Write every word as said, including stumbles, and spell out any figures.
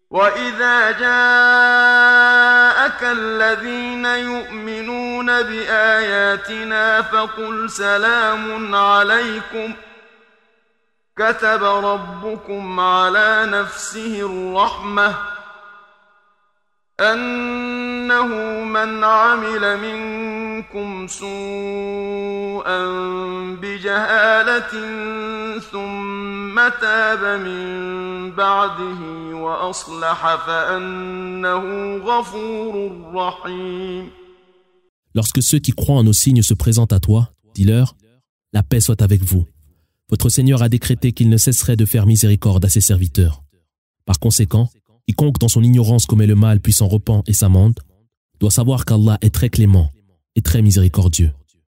وإذا جاءك الذين يؤمنون بآياتنا فقل سلام عليكم كتب ربكم على نفسه الرحمة أنه من عمل منكم سوءا بجهالة ثم تاب من بعده وأصلح فأنه غفور رحيم. Lorsque ceux qui croient en nos signes se présentent à toi, dis-leur, la paix soit avec vous. Votre Seigneur a décrété qu'il ne cesserait de faire miséricorde à ses serviteurs. Par conséquent, quiconque dans son ignorance commet le mal puis s'en repent et s'amende, doit savoir qu'Allah est très clément et très miséricordieux.